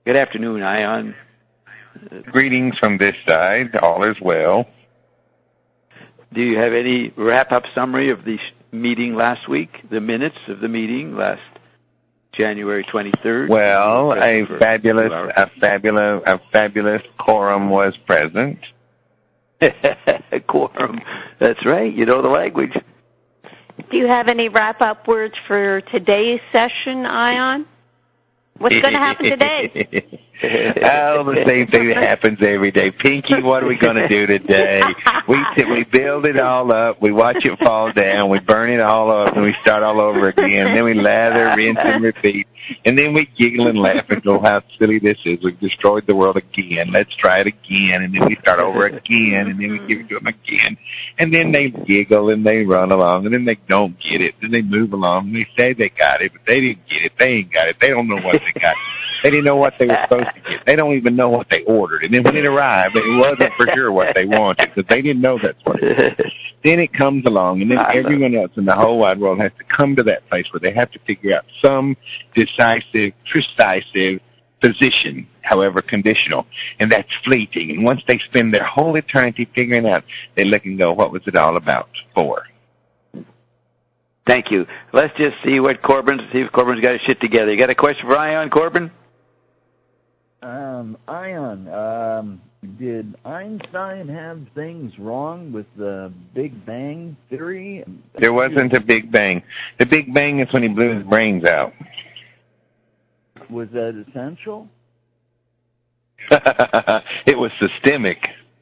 Good afternoon, Ion. Greetings from this side. All is well. Do you have any wrap-up summary of the meeting last week, the minutes of the meeting last January 23rd? Well, a fabulous quorum was present. Quorum. That's right. You know the language. Do you have any wrap-up words for today's session, Ion? What's going to happen today? Oh, the same thing that happens every day. Pinky, what are we going to do today? We build it all up. We watch it fall down. We burn it all up, and we start all over again. And then we lather, rinse, and repeat. And then we giggle and laugh and go, how silly this is. We've destroyed the world again. Let's try it again. And then we start over again, and then we give it to them again. And then they giggle, and they run along, and then they don't get it. Then they move along, and they say they got it, but they didn't get it. They ain't got it. They don't know what they got. They didn't know what they were supposed to get. They don't even know what they ordered. And then when it arrived, it wasn't for sure what they wanted because they didn't know that's what it was. Then it comes along, and then everyone else in the whole wide world has to come to that place where they have to figure out some decisive, precise position, however conditional, and that's fleeting. And once they spend their whole eternity figuring out, they look and go, what was it all about for? Thank you. Let's just see if Corbin's got his shit together. You got a question for Ion, Corbin? Ion, did Einstein have things wrong with the Big Bang Theory? There wasn't a Big Bang. The Big Bang is when he blew his brains out. Was that essential? It was systemic.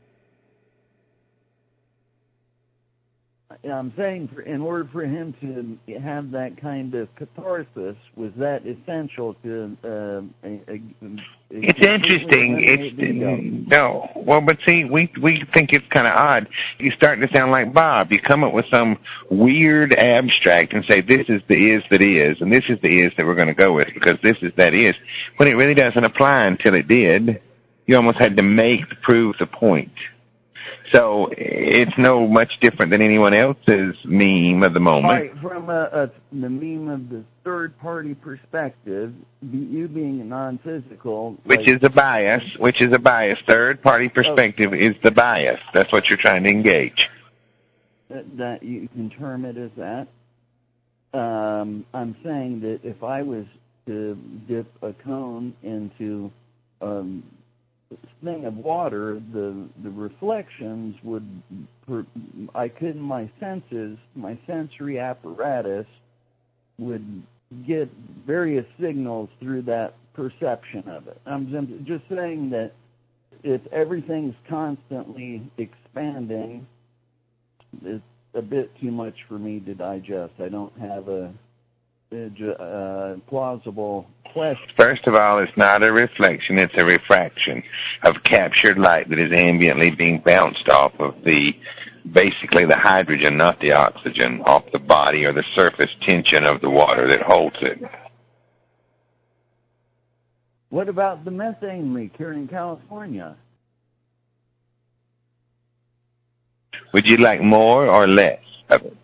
I'm saying, in order for him to have that kind of catharsis, was that essential to? It's interesting. No, well, but see, we think it's kind of odd. You start to sound like Bob. You come up with some weird abstract and say this is the is that is, and this is the is that we're going to go with because this is that is. When it really doesn't apply until it did, you almost had to prove the point. So it's no much different than anyone else's meme of the moment. Right, from the meme of the third-party perspective, you being non-physical... Which is a bias. Third-party perspective is the bias. That's what you're trying to engage. That you can term it as that. I'm saying that if I was to dip a cone into... thing of water, the reflections would, my sensory apparatus would get various signals through that perception of it. I'm just saying that if everything's constantly expanding, it's a bit too much for me to digest. I don't have a plausible question. First of all, it's not a reflection, it's a refraction of captured light that is ambiently being bounced off of basically the hydrogen, not the oxygen, off the body or the surface tension of the water that holds it. What about the methane leak here in California? Would you like more or less of it?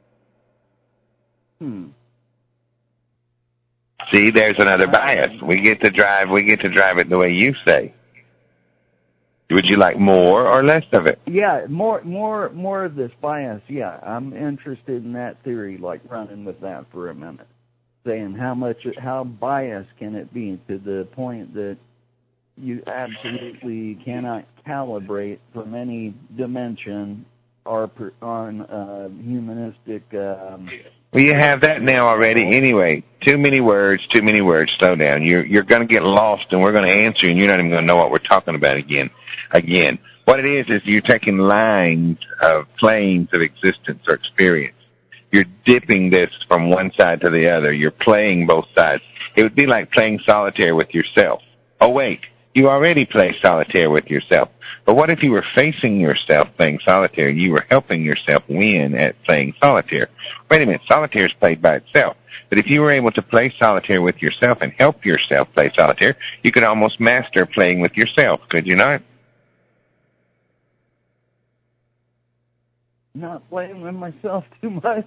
See, there's another bias. We get to drive it the way you say. Would you like more or less of it? Yeah, more of this bias. Yeah, I'm interested in that theory, like running with that for a minute. Saying how biased can it be to the point that you absolutely cannot calibrate from any dimension or on humanistic... Well, you have that now already anyway. Too many words. Slow down. You're going to get lost, and we're going to answer, and you're not even going to know what we're talking about again. What it is you're taking lines of planes of existence or experience. You're dipping this from one side to the other. You're playing both sides. It would be like playing solitaire with yourself. Oh, wait. You already play solitaire with yourself. But what if you were facing yourself playing solitaire and you were helping yourself win at playing solitaire? Wait a minute, solitaire is played by itself. But if you were able to play solitaire with yourself and help yourself play solitaire, you could almost master playing with yourself, could you not? Not playing with myself too much.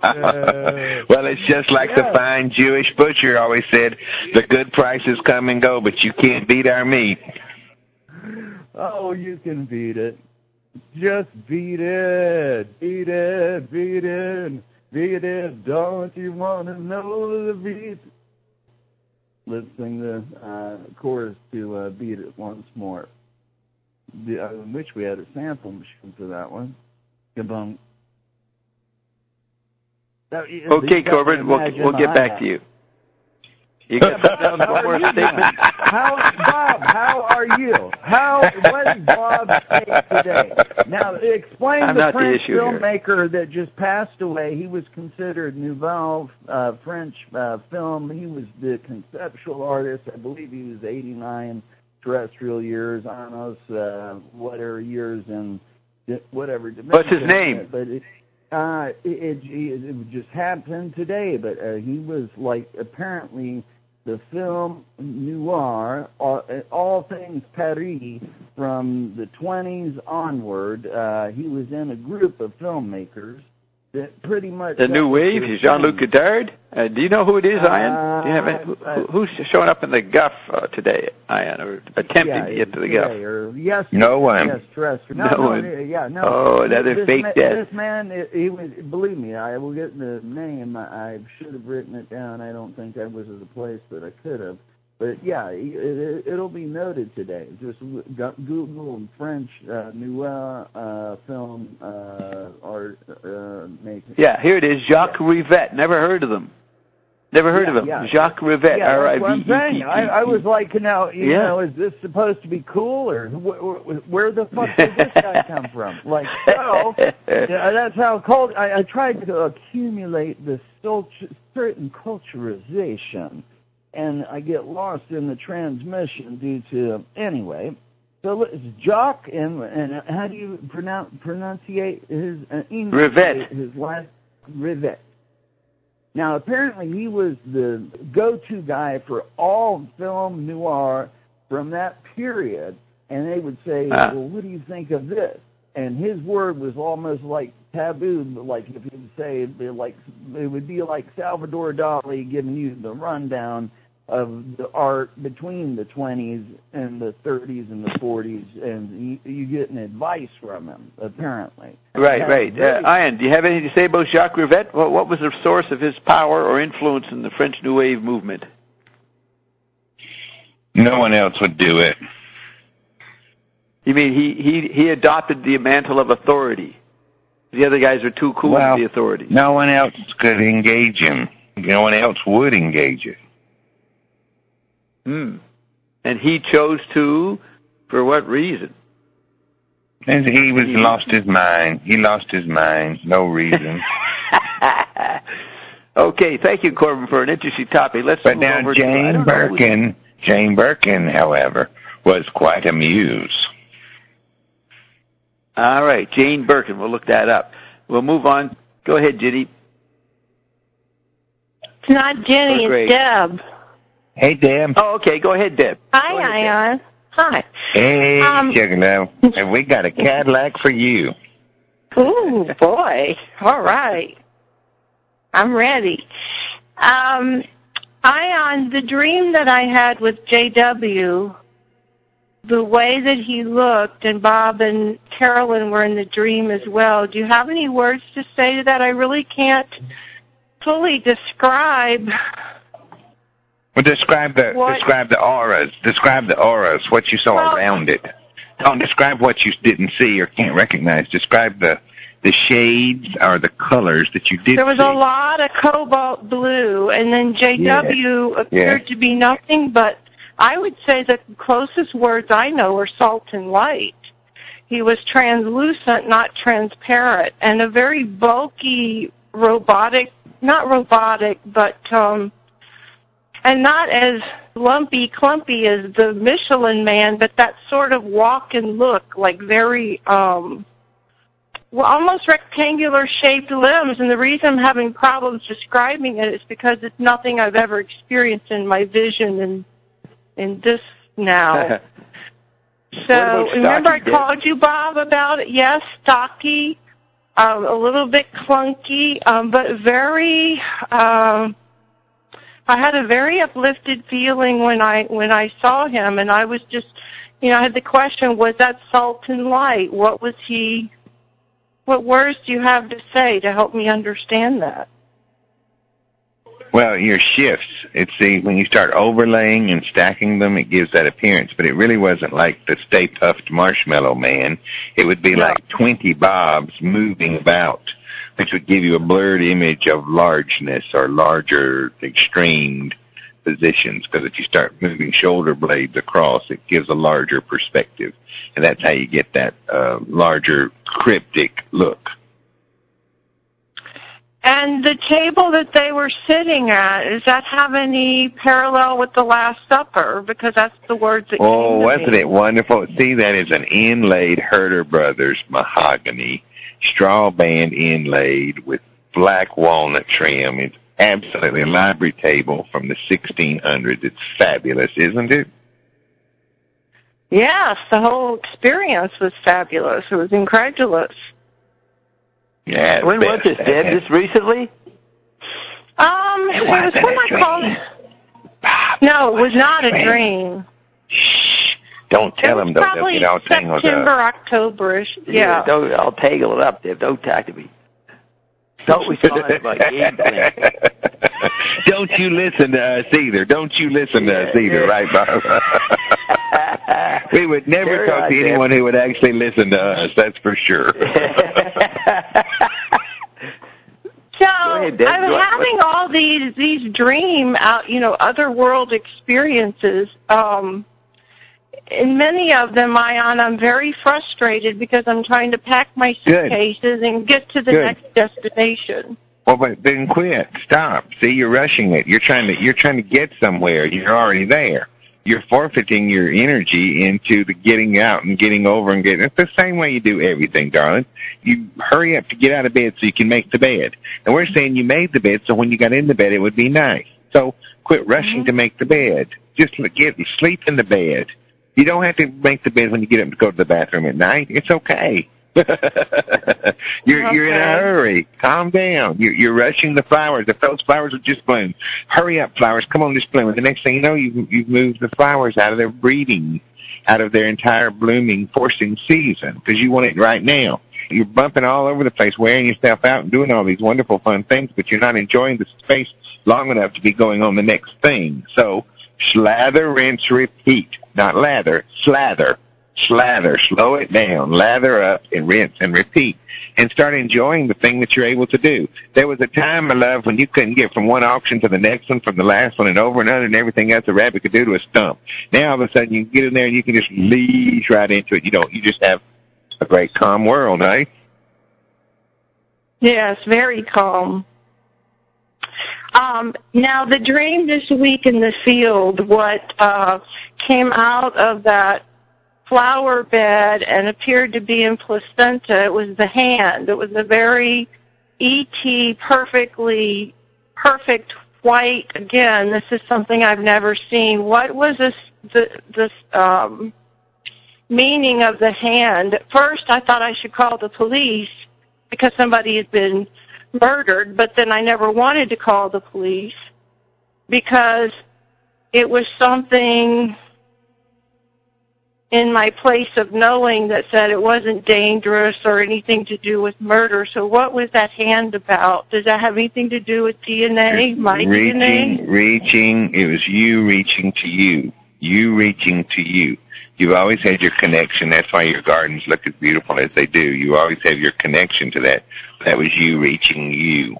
Well, it's just like the fine Jewish butcher always said, the good prices come and go, but you can't beat our meat. Oh, you can beat it. Just beat it. Beat it. Beat it. Beat it. Don't you want to know the beat? Let's sing the chorus to Beat It once more. I wish we had a sample machine for that one. Kabum. Okay, Corbin, we'll get back to you. You got something else, one more statement? Bob, how are you? What did Bob say today? Now, explain the French filmmaker that just passed away. He was considered Nouvelle French film. He was the conceptual artist. I believe he was 89 terrestrial years, Anos, whatever years, and whatever dimension. What's his name? But it just happened today, but he was like apparently the film noir, all things Paris, from the 20s onward. He was in a group of filmmakers that pretty much... The New Wave, Jean-Luc Godard? Do you know who it is, Ian? Do you have who's showing up in the guff today, Ian, or attempting to get to the guff? No one. Yes, terrestrial. No one. No. Oh, another fake death. This man, he was, believe me, I will get the name. I should have written it down. I don't think I was at the place that I could have. But yeah, it'll be noted today. Just Google French Nouvelle film art making. Yeah, here it is. Jacques Rivette. Never heard of them. Never heard of him. Yeah. Jacques Rivette. Yeah, that's what I'm saying. I was like, now, you know, is this supposed to be cool, or where the fuck did this guy come from? Like, so, that's how I tried to accumulate this certain culturization, and I get lost in the transmission due to, anyway. So it's Jacques, and how do you pronunciate his English? Rivette. His last, Rivette. Now, apparently he was the go-to guy for all film noir from that period, and they would say, well, what do you think of this? And his word was almost like taboo, like if he would say, it would be like Salvador Dali giving you the rundown of the art between the 20s and the 30s and the 40s, and you get an advice from him, apparently. Right. Ian, do you have anything to say about Jacques Rivette? What was the source of his power or influence in the French New Wave movement? No one else would do it. You mean he adopted the mantle of authority? The other guys are too cool to be authority. No one else could engage him. No one else would engage it. And he chose to, for what reason? And he lost his mind. He lost his mind. No reason. Okay, thank you, Corbin, for an interesting topic. Let's move over to Jane Birkin, however, was quite amused. All right, Jane Birkin. We'll look that up. We'll move on. Go ahead, Ginny. It's not Jenny, it's Deb. Hey, Deb. Oh, okay. Go ahead, Deb. Hi, Ion. Hi. Hey, Sugar, and we got a Cadillac for you. Ooh, boy. All right. I'm ready. Ion, the dream that I had with J.W., the way that he looked, and Bob and Carolyn were in the dream as well, do you have any words to say to that? I really can't fully describe... Well, describe the auras. Describe the auras, what you saw around it. Don't describe what you didn't see or can't recognize. Describe the shades or the colors that you did see. There was a lot of cobalt blue, and then J.W. appeared to be nothing but, I would say the closest words I know are salt and light. He was translucent, not transparent, and a very bulky, not robotic, but... and not as clumpy as the Michelin Man, but that sort of walk and look, like very, almost rectangular-shaped limbs. And the reason I'm having problems describing it is because it's nothing I've ever experienced in my vision in this now. So, remember I called you, Bob, about it? Yes, stocky, a little bit clunky, but very. I had a very uplifted feeling when I saw him, and I was just, I had the question: was that Sultan Light? What was he? What words do you have to say to help me understand that? Well, your shifts, when you start overlaying and stacking them, it gives that appearance, but it really wasn't like the Stay Puft Marshmallow Man. It would be like 20 bobs moving about, which would give you a blurred image of largeness or larger extremed positions, because if you start moving shoulder blades across, it gives a larger perspective, and that's how you get that larger cryptic look. And the table that they were sitting at, does that have any parallel with the Last Supper? Because that's the words that came to me. Oh, wasn't it wonderful? See, that is an inlaid Herter Brothers mahogany, straw band inlaid with black walnut trim. It's absolutely a library table from the 1600s. It's fabulous, isn't it? Yes, the whole experience was fabulous. It was incredulous. Yeah, when was this, Deb? Just recently? It was when I called it. No, it was not a dream. Shh. Don't tell them, though. They'll get all tangled up. September, October-ish. Yeah. I'll tangle it up, Deb. Don't talk to me. Don't respond to my game plan. Don't you listen to us either. Right, Bob? We would never talk to anyone who would actually listen to us, that's for sure. So I'm having all these dream, other world experiences. In many of them, I'm very frustrated because I'm trying to pack my suitcases and get to the next destination. Well, but then quit. Stop. See, you're rushing it. You're trying to get somewhere. You're already there. You're forfeiting your energy into the getting out and getting over and getting. It's the same way you do everything, darling. You hurry up to get out of bed so you can make the bed. And we're saying you made the bed so when you got in the bed it would be nice. So quit rushing to make the bed. Just sleep in the bed. You don't have to make the bed when you get up to go to the bathroom at night. It's okay. You're in a hurry. Calm down. You're rushing the flowers. If those flowers would just bloom, hurry up, flowers. Come on, just bloom. And the next thing you know, you've moved the flowers out of their breeding, out of their entire blooming, forcing season, because you want it right now. You're bumping all over the place, wearing yourself out and doing all these wonderful, fun things, but you're not enjoying the space long enough to be going on the next thing. So slather, rinse, repeat. Not lather, slather. Slather, slow it down, lather up, and rinse and repeat, and start enjoying the thing that you're able to do. There was a time, my love, when you couldn't get from one auction to the next one, from the last one, and over and under, and everything else a rabbit could do to a stump. Now, all of a sudden, you can get in there and you can just lead right into it. You just have a great calm world, eh? Yes, very calm. Now, the dream this week in the field, what came out of that flower bed and appeared to be in placenta, it was the hand. It was a very E.T., perfect white. Again, this is something I've never seen. What was this meaning of the hand? At first, I thought I should call the police because somebody had been murdered, but then I never wanted to call the police because it was something in my place of knowing that said it wasn't dangerous or anything to do with murder. So what was that hand about? Does that have anything to do with DNA, my DNA? It was you reaching to you. You reaching to you. You've always had your connection. That's why your gardens look as beautiful as they do. You always have your connection to that. That was you reaching you.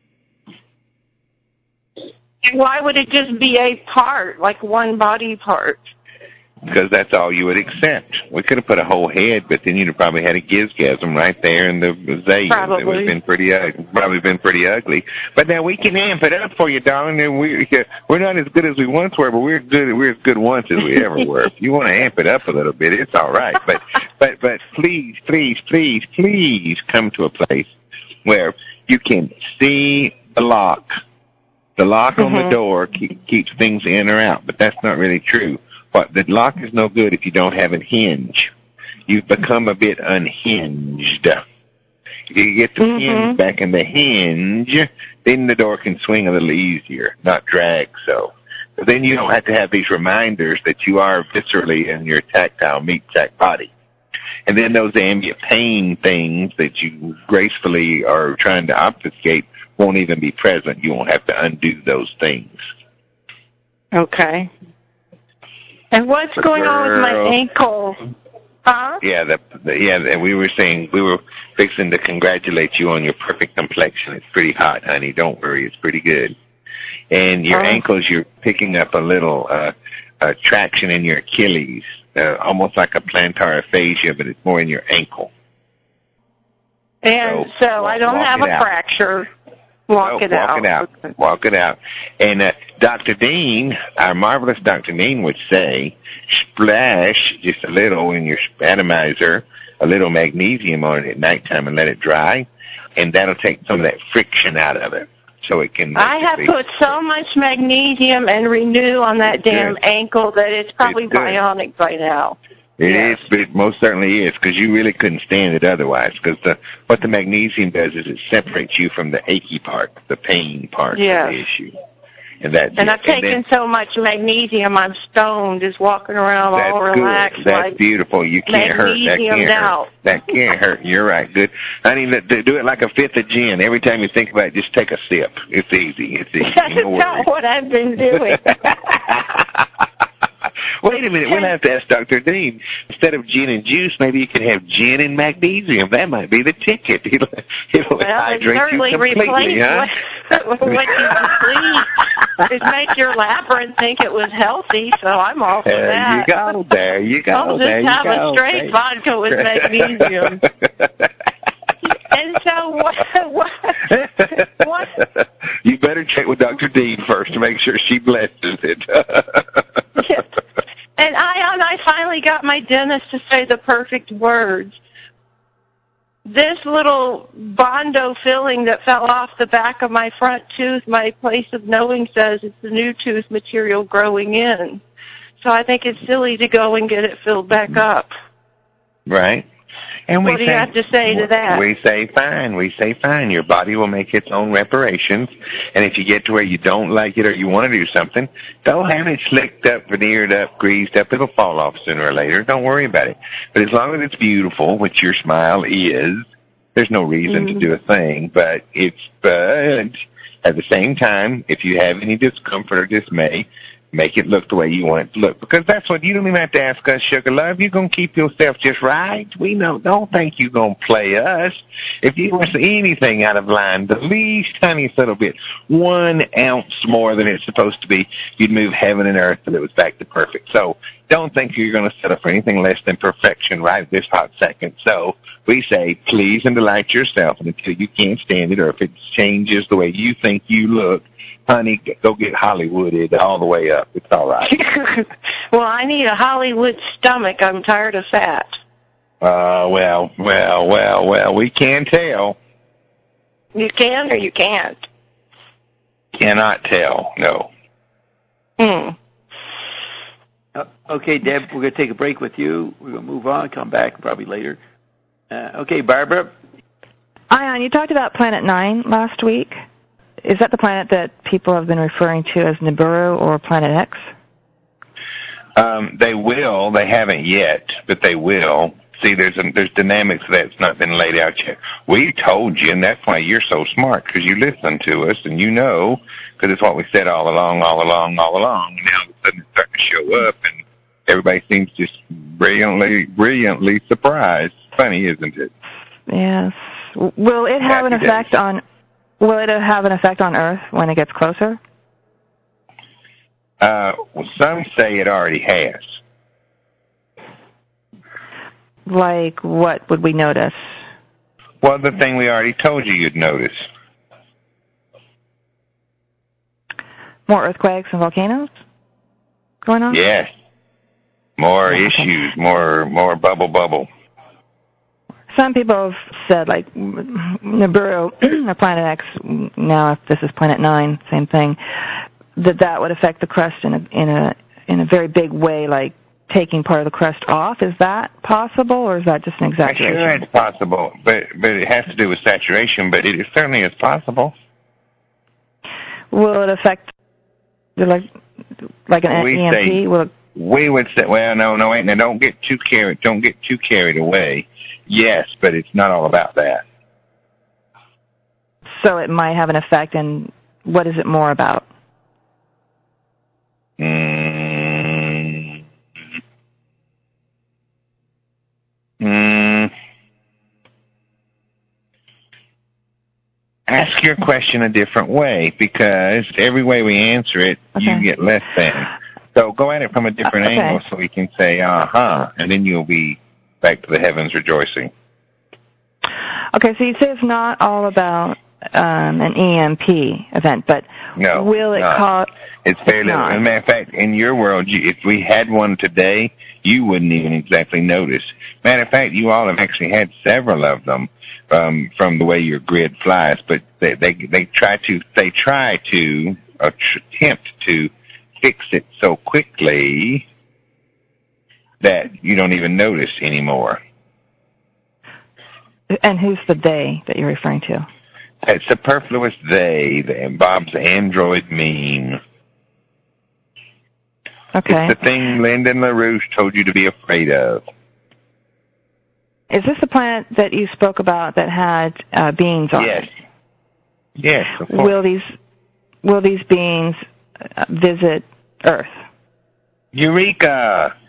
And why would it just be a part, like one body part? Because that's all you would accept. We could have put a whole head, but then you'd have probably had a gizgasm right there in the azalea. Probably. It would have been pretty ugly. But now we can amp it up for you, darling. And we're not as good as we once were, but we're as good once as we ever were. If you want to amp it up a little bit, it's all right. But please come to a place where you can see the lock. The lock on the door keeps things in or out, but that's not really true. But the lock is no good if you don't have a hinge. You've become a bit unhinged. If you get the pins back in the hinge, then the door can swing a little easier, not drag so. But then you don't have to have these reminders that you are viscerally in your tactile meat sack body. And then those ambient pain things that you gracefully are trying to obfuscate won't even be present. You won't have to undo those things. Okay. And what's going on with my ankle? Huh? Yeah, we were saying, we were fixing to congratulate you on your perfect complexion. It's pretty hot, honey. Don't worry. It's pretty good. And your ankles, you're picking up a little traction in your Achilles, almost like a plantar aphasia, but it's more in your ankle. And so I don't have a fracture. Walk it out. And Dr. Dean, our marvelous Dr. Dean would say, splash just a little in your atomizer, a little magnesium on it at nighttime and let it dry, and that'll take some of that friction out of it. So it can. I have put so much magnesium and Renew on that damn ankle that it's probably bionic by now. It is, but it most certainly is, because you really couldn't stand it otherwise. Because what the magnesium does is it separates you from the achy part, the pain part of the issue. And I've taken so much magnesium, I'm stoned, just walking around all relaxed. That's beautiful. You can't hurt. That can't hurt. That can't hurt. You're right. Good. I mean, do it like a fifth of gin. Every time you think about it, just take a sip. It's easy. That's not what I've been doing. Wait a minute, we'll have to ask Dr. Dean. Instead of gin and juice, maybe you can have gin and magnesium. That might be the ticket. It'll hydrate you completely, huh? What you just is make your labyrinth think it was healthy, so I'm all for that. There you go. I'll just have a straight vodka with magnesium. And so what? You better check with Dr. Dean first to make sure she blesses it. Yes. And I finally got my dentist to say the perfect words. This little Bondo filling that fell off the back of my front tooth, my place of knowing says it's the new tooth material growing in. So I think it's silly to go and get it filled back up. Right. And what do you have to say to that? We say fine. Your body will make its own reparations. And if you get to where you don't like it or you want to do something, don't have it slicked up, veneered up, greased up. It'll fall off sooner or later. Don't worry about it. But as long as it's beautiful, which your smile is, there's no reason to do a thing. But at the same time, if you have any discomfort or dismay, make it look the way you want it to look. Because that's what, you don't even have to ask us, Sugar Love. You're going to keep yourself just right. We know, don't think you're going to play us. If you want to see anything out of line, the least tiniest little bit, 1 ounce more than it's supposed to be, you'd move heaven and earth till it was back to perfect. So don't think you're going to settle for anything less than perfection right this hot second. So we say, please and delight yourself, and until you can't stand it, or if it changes the way you think you look, honey, go get Hollywooded all the way up. It's all right. Well, I need a Hollywood stomach. I'm tired of fat. Well, we can tell. You can or you can't? Cannot tell, no. Okay, Deb, we're going to take a break with you. We're going to move on, come back probably later. Okay, Barbara. Ion, you talked about Planet 9 last week. Is that the planet that people have been referring to as Nibiru or Planet X? They will. They haven't yet, but they will. See, there's dynamics that's not been laid out yet. We told you, and that's why you're so smart, because you listen to us, and you know, because it's what we said all along. And now all of a sudden it's starting to show up, and everybody seems just brilliantly surprised. Funny, isn't it? Yes. Will it have an effect on Earth when it gets closer? Some say it already has. Like what would we notice? Well, the thing we already told you you'd notice. More earthquakes and volcanoes going on? Yes. More issues, more bubble. Some people have said, like, Nibiru or Planet X, now if this is Planet 9, same thing, that would affect the crust in a very big way, like taking part of the crust off. Is that possible, or is that just an exaggeration? Sure, it's possible, but it has to do with saturation, but it certainly is possible. Will it affect, like an EMP? We would say, well, no, now don't get too carried away. Yes, but it's not all about that. So it might have an effect, and what is it more about? Ask your question a different way, because every way we answer it, you get less than. So go at it from a different angle so we can say, and then you'll be back to the heavens rejoicing. Okay, so you say it's not all about an EMP event, but will it cause... It's very little. As a matter of fact, in your world, if we had one today, you wouldn't even exactly notice. Matter of fact, you all have actually had several of them from the way your grid flies, but they try to attempt to fix it so quickly that you don't even notice anymore. And who's the they that you're referring to? That superfluous they, Bob's android meme. Okay. It's the thing Lyndon LaRouche told you to be afraid of. Is this the planet that you spoke about that had beings on it? Yes, of course. Will these beings visit Earth? Eureka!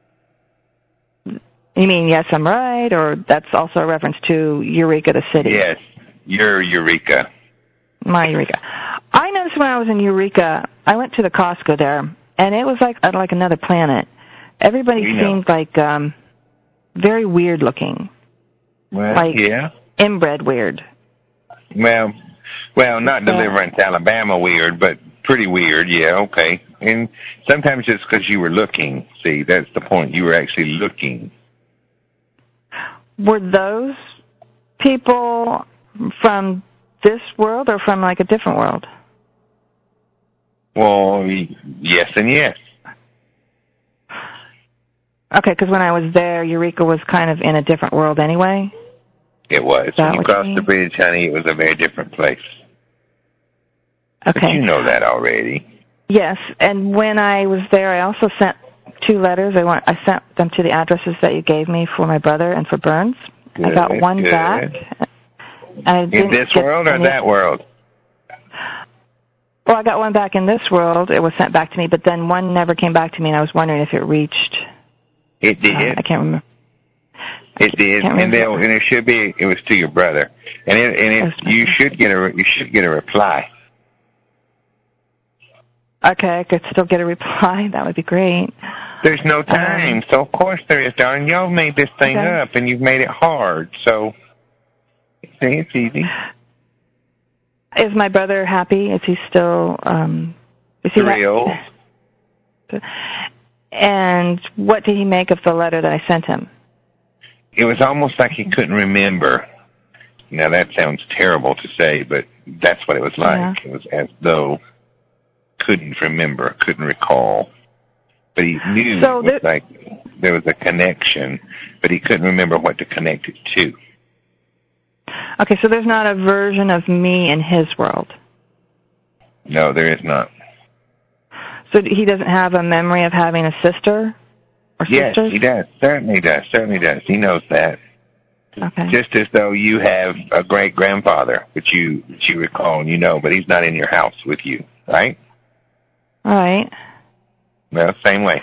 You mean Yes, I'm Right, or that's also a reference to Eureka, the city? Yes, your Eureka. My Eureka. I noticed when I was in Eureka, I went to the Costco there, and it was like another planet. Everybody seemed like very weird looking. Well, inbred weird. Well, not Deliverance, Alabama weird, but pretty weird, okay. And sometimes it's because you were looking. See, that's the point. You were actually looking. Were those people from this world or from like a different world? Well, yes and yes. Okay, because when I was there, Eureka was kind of in a different world anyway. It was. When you crossed the bridge, honey, it was a very different place. Okay. But you know that already. Yes, and when I was there, I also sent 2 letters. I sent them to the addresses that you gave me for my brother and for Burns. Good, I got one back. In this world or that world? Well, I got one back in this world. It was sent back to me, but then one never came back to me, and I was wondering if it reached. It did. I can't remember. It did, and it should be. It was to your brother, you should get a reply. Okay, I could still get a reply. That would be great. There's no time, so of course there is, darling. Y'all made this thing up, and you've made it hard, so it's easy. Is my brother happy? Is he still, thrilled? And what did he make of the letter that I sent him? It was almost like he couldn't remember. Now, that sounds terrible to say, but that's what it was like. Yeah. It was as though couldn't remember, couldn't recall. But he knew it was like there was a connection, but he couldn't remember what to connect it to. Okay, so there's not a version of me in his world? No, there is not. So he doesn't have a memory of having a sister or sisters? Yes, he does. Certainly does. He knows that. Okay. Just as though you have a great-grandfather, which you recall and you know, but he's not in your house with you, right? All right. Well, same way.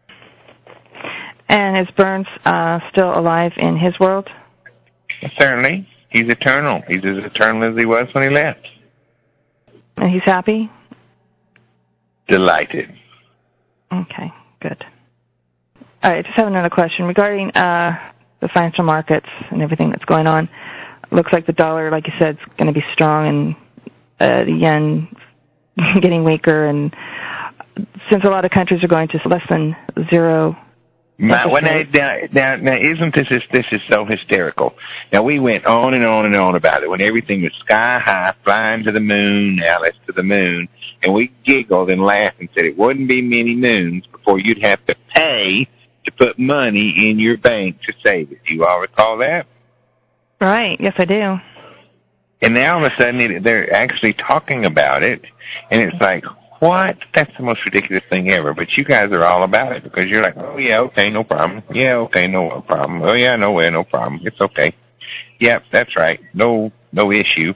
And is Burns still alive in his world? Certainly. He's eternal. He's as eternal as he was when he left. And he's happy? Delighted. Okay, good. All right, just have another question. Regarding the financial markets and everything that's going on, it looks like the dollar, like you said, is going to be strong and the yen getting weaker. And since a lot of countries are going to less than zero... Now, isn't this is so hysterical? Now, we went on and on and on about it when everything was sky high, flying to the moon, Alice to the moon, and we giggled and laughed and said it wouldn't be many moons before you'd have to pay to put money in your bank to save it. Do you all recall that? Right. Yes, I do. And now all of a sudden they're actually talking about it, and it's like, what? That's the most ridiculous thing ever. But you guys are all about it because you're like, oh, yeah, okay, no problem. Yeah, okay, no problem. Oh, yeah, no way, no problem. It's okay. Yep, that's right. No issue.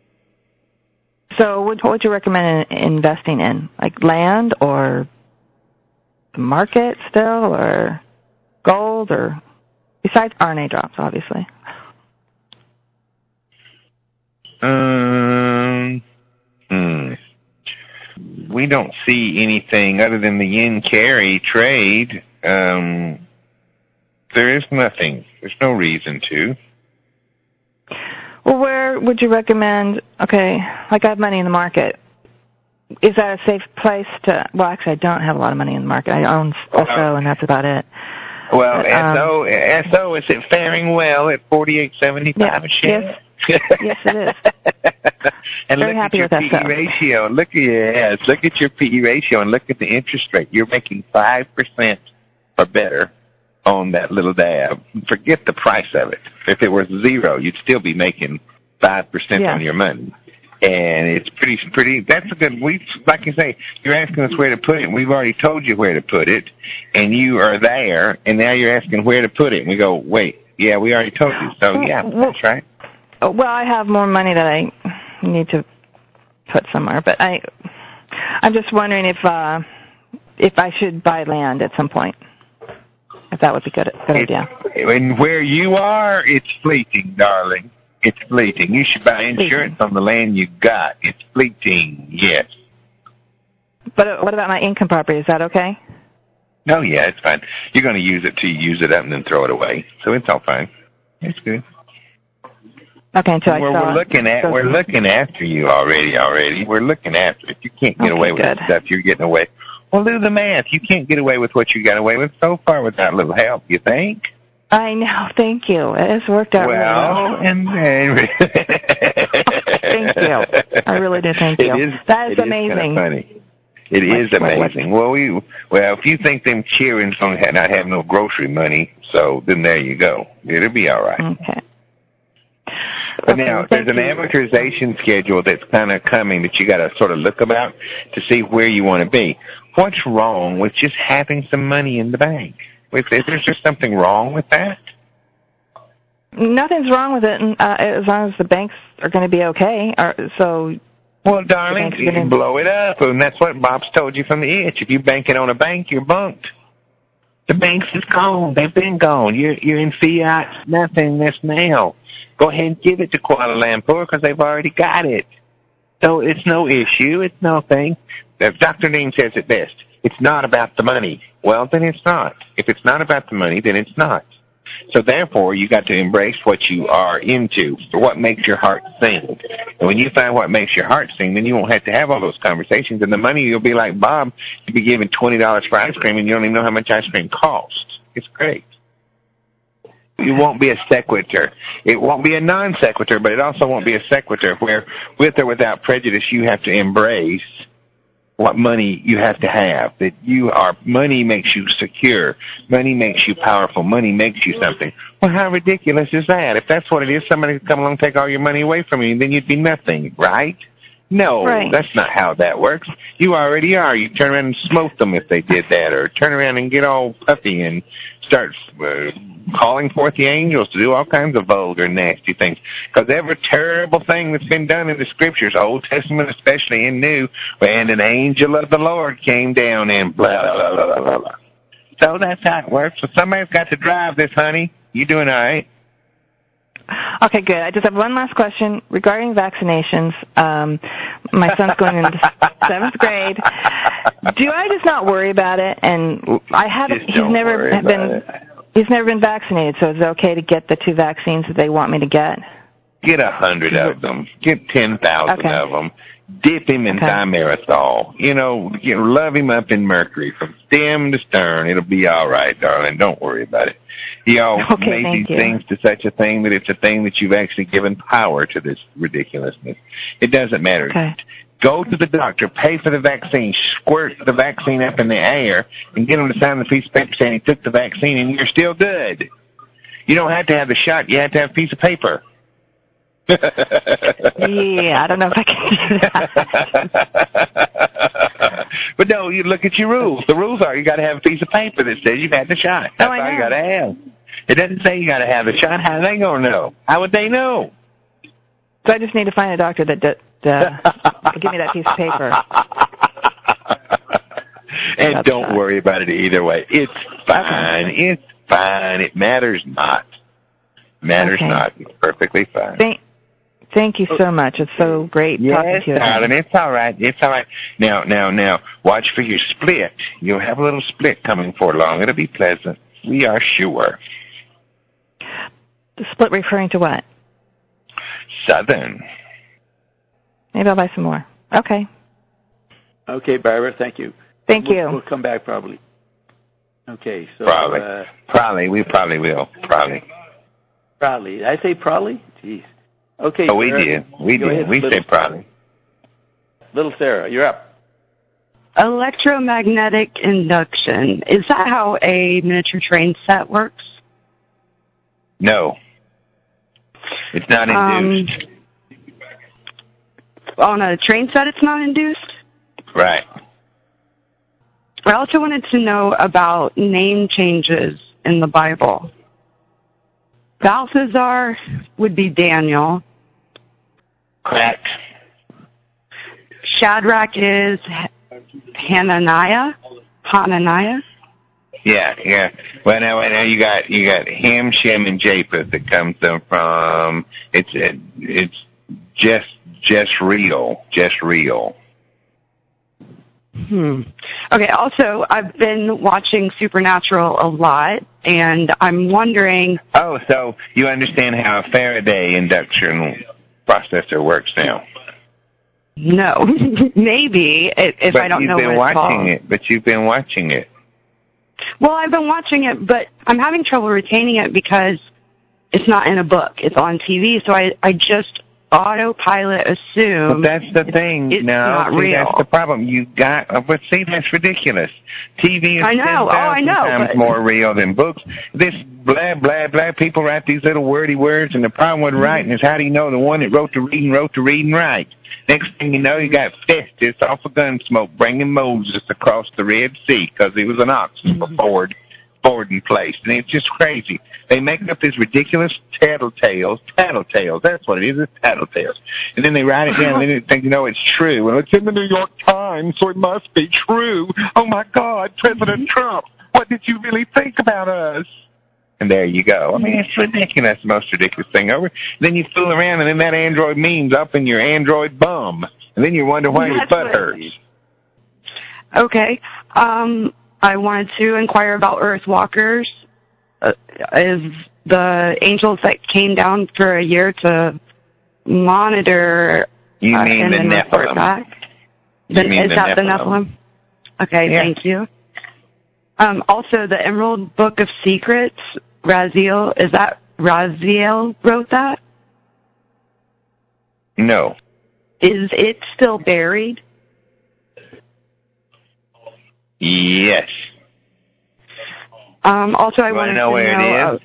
So what would you recommend investing in? Like land or the market still, or gold, or besides RNA drops, obviously? We don't see anything other than the yen carry trade. There is nothing. There's no reason to. Well, where would you recommend, okay, like I have money in the market. Is that a safe place to, well, actually, I don't have a lot of money in the market. I own SO, and that's about it. Well, but, SO, is it faring well at $48.75 a share? Yes, it is. And very look happy at your with PE ratio. Look at your PE ratio and look at the interest rate. You're making 5% or better on that little dab. Forget the price of it. If it was zero, you'd still be making 5% on your money. And it's pretty, that's a good, like you say, you're asking us where to put it, and we've already told you where to put it, and you are there, and now you're asking where to put it, and we go, wait, yeah, we already told you, so yeah, that's right. Well, I have more money that I need to put somewhere, but I'm just wondering if I should buy land at some point, if that would be a good idea. And where you are, it's fleeting, darling. It's fleeting. You should buy insurance on the land you got. It's fleeting, yes. But what about my income property? Is that okay? No, yeah, it's fine. You're going to use it till you use it up and then throw it away. So it's all fine. It's good. Okay, until I sell it. We're looking after you already. We're looking after it. You can't get away with that stuff. You're getting away. Well, do the math. You can't get away with what you got away with so far without a little help, you think? I know. Thank you. It has worked out really well. Thank you. I really do. Thank you. That is amazing. Kind of funny. It is amazing. Well, if you think them Karens don't not have no grocery money, so then there you go. It'll be all right. Okay. But now, there's an amortization schedule that's kind of coming that you got to sort of look about to see where you want to be. What's wrong with just having some money in the bank? Is there just something wrong with that? Nothing's wrong with it, as long as the banks are going to be okay. Well, darling, you can blow it up, and that's what Bob's told you from the itch. If you bank it on a bank, you're bunked. The banks is gone. They've been gone. You're in fiat nothingness now. Go ahead and give it to Kuala Lumpur because they've already got it. So it's no issue. It's no thing. Dr. Dean says it best. It's not about the money. Well, then it's not. If it's not about the money, then it's not. So therefore, you got to embrace what you are into, or what makes your heart sing. And when you find what makes your heart sing, then you won't have to have all those conversations. And the money, you'll be like Bob, you'll be giving $20 for ice cream, and you don't even know how much ice cream costs. It's great. It won't be a sequitur. It won't be a non sequitur, but it also won't be a sequitur where, with or without prejudice, you have to embrace what money you have to have. Money makes you secure. Money makes you powerful. Money makes you something. Well, how ridiculous is that? If that's what it is, somebody could come along and take all your money away from you, and then you'd be nothing, right? No, That's not how that works. You already are. You turn around and smoke them if they did that, or turn around and get all puffy and start calling forth the angels to do all kinds of vulgar, nasty things. Because every terrible thing that's been done in the Scriptures, Old Testament especially and New, and an angel of the Lord came down and blah, blah, blah, blah, blah. So that's how it works. So somebody's got to drive this, honey. You doing all right? Okay, good. I just have one last question regarding vaccinations. My son's going into 7th grade. Do I just not worry about it? And I haven't. He's never been vaccinated, so is it okay to get the 2 vaccines that they want me to get? Get 100 of them. Get 10,000 of them. Dip him in thimerosal. Love him up in mercury from stem to stern. It'll be all right, darling. Don't worry about it. Made these things to such a thing that it's a thing that you've actually given power to this ridiculousness. It doesn't matter. Go to the doctor, pay for the vaccine, squirt the vaccine up in the air, and get them to sign the piece of paper saying he took the vaccine, and you're still good. You don't have to have the shot. You have to have a piece of paper. Yeah, I don't know if I can do that. But no, you look at your rules. The rules are you got to have a piece of paper that says you've had the shot. That's all you got to have. It doesn't say you got to have the shot. How are they going to know? How would they know? So I just need to find a doctor that give me that piece of paper. And don't worry about it either way. It's fine. Okay. It's fine. It matters not. Matters not. It's perfectly fine. Thank you so much. It's so great talking to you. Darling, it's all right. It's all right. Now, watch for your split. You'll have a little split coming for long. It'll be pleasant. We are sure. The split referring to what? Southern. Maybe I'll buy some more. Okay. Okay, Barbara, thank you. Thank you. We'll come back probably. Okay, so... Probably. We probably will. Probably. Probably. Did I say probably? Jeez. Okay. Oh, we did. We said probably. Little Sarah, you're up. Electromagnetic induction. Is that how a miniature train set works? No. It's not induced. On a train set, it's not induced? Right. I also wanted to know about name changes in the Bible. Balthazar would be Daniel. Correct. Shadrach is Hananiah. Yeah. Well, now you got Ham, Shem, and Japheth that comes from. It's just real. Okay, also, I've been watching Supernatural a lot, and I'm wondering... Oh, so you understand how a Faraday induction processor works now? No. Maybe, if I don't know what it's called. But you've been watching it. Well, I've been watching it, but I'm having trouble retaining it because it's not in a book. It's on TV, so I just... autopilot assume. But that's the thing. It's not real. That's the problem. But see, that's ridiculous. TV is 10,000 times more real than books. This blah, blah, blah, people write these little wordy words, and the problem with writing is how do you know the one that wrote the reading right? Next thing you know, you got Festus off of Gunsmoke bringing Moses across the Red Sea because he was an oxen for boarding place. And it's just crazy. They make up these ridiculous tattletales, that's what it is, it's tattletales. And then they write it down and they think, it's true. Well, it's in the New York Times, so it must be true. Oh my God, President Trump, what did you really think about us? And there you go. I mean, it's ridiculous, the most ridiculous thing ever. Then you fool around and then that Android meme's up in your Android bum. And then you wonder why your butt hurts. Okay. I wanted to inquire about Earthwalkers. Is the angels that came down for a year to monitor you mean and the then report Nephilim. back? Is that the Nephilim? Okay, yeah. Thank you. Also, the Emerald Book of Secrets, Raziel, is that Raziel wrote that? No. Is it still buried? Yes. Also, I wanted to know where it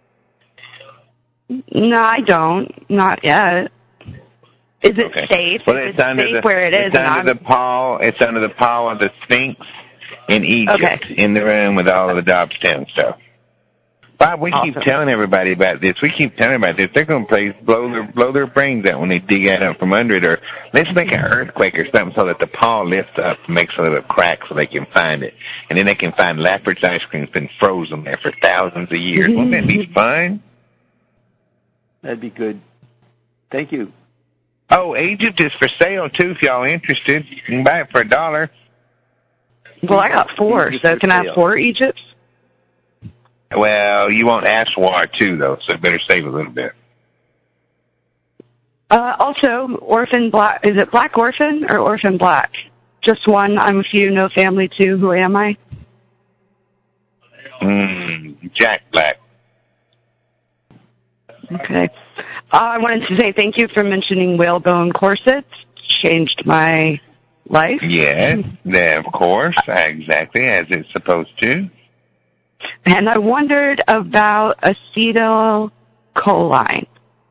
is. No, I don't. Not yet. Is it safe? Well, it's safe where it is. It's under the pall of the Sphinx in Egypt, in the room with all of the Dobstown stuff. Bob, we keep telling everybody about this. They're going to blow their brains out when they dig that up from under it. Or let's make an earthquake or something so that the paw lifts up and makes a little crack so they can find it. And then they can find Lafferty's ice cream that's been frozen there for thousands of years. Wouldn't that be fun? That'd be good. Thank you. Oh, Egypt is for sale, too, if y'all are interested. You can buy it for $1. Well, I got 4, so can I have 4 Egypts? Well, you won't ask for it, too, though, so better save a little bit. Also, Orphan Black, is it Black Orphan or Orphan Black? Just one, I'm a few, no family, 2, who am I? Jack Black. Okay. I wanted to say thank you for mentioning whalebone corsets. Changed my life. Yes, of course, exactly as it's supposed to. And I wondered about acetylcholine.